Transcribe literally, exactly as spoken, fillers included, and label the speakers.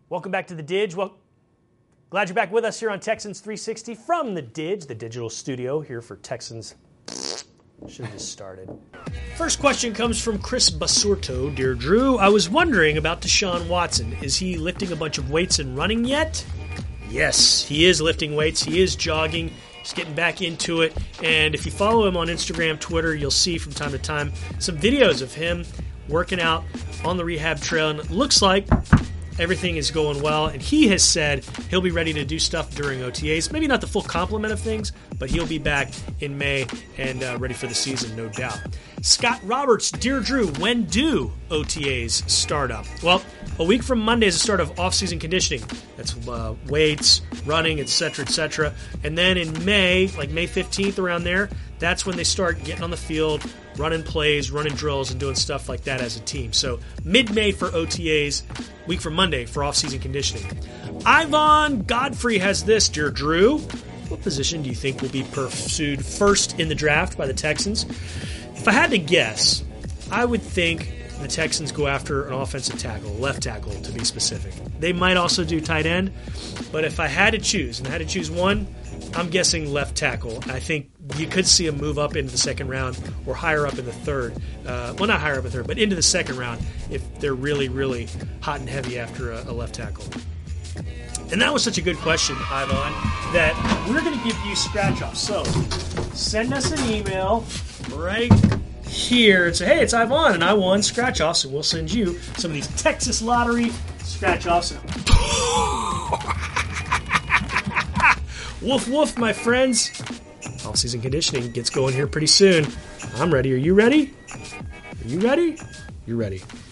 Speaker 1: Welcome back to The Didge. Well, glad you're back with us here on Texans three sixty from The Didge, the digital studio here for Texans. Should have just started. First question comes from Chris Basurto. Dear Drew, I was wondering about Deshaun Watson. Is he lifting a bunch of weights and running yet? Yes, he is lifting weights. He is jogging. He's getting back into it. And if you follow him on Instagram, Twitter, you'll see from time to time some videos of him working out on the rehab trail. And it looks like everything is going well, and he has said he'll be ready to do stuff during O T As. Maybe not the full complement of things, but he'll be back in May and uh, ready for the season, no doubt. Scott Roberts, Dear Drew, when do O T As start up? Well, a week from Monday is the start of off-season conditioning. That's uh, weights, running, et cetera, et cetera. And then in May, like May fifteenth, around there, that's when they start getting on the field, running plays, running drills, and doing stuff like that as a team. So mid-May for O T As, week from Monday for off-season conditioning. Ivan Godfrey has this, Dear Drew. What position do you think will be pursued first in the draft by the Texans? If I had to guess, I would think the Texans go after an offensive tackle, left tackle to be specific. They might also do tight end, but if I had to choose, and I had to choose one, I'm guessing left tackle. I think you could see a move up into the second round or higher up in the third. Uh, well, not higher up in the third, but into the second round if they're really, really hot and heavy after a, a left tackle. And that was such a good question, Ivan, that we're going to give you scratch-offs. So send us an email right here and say, hey, it's Ivan, and I won scratch-offs, and we'll send you some of these Texas Lottery scratch-offs. Woof, woof, my friends. Off-season conditioning gets going here pretty soon. I'm ready. Are you ready? Are you ready? You're ready.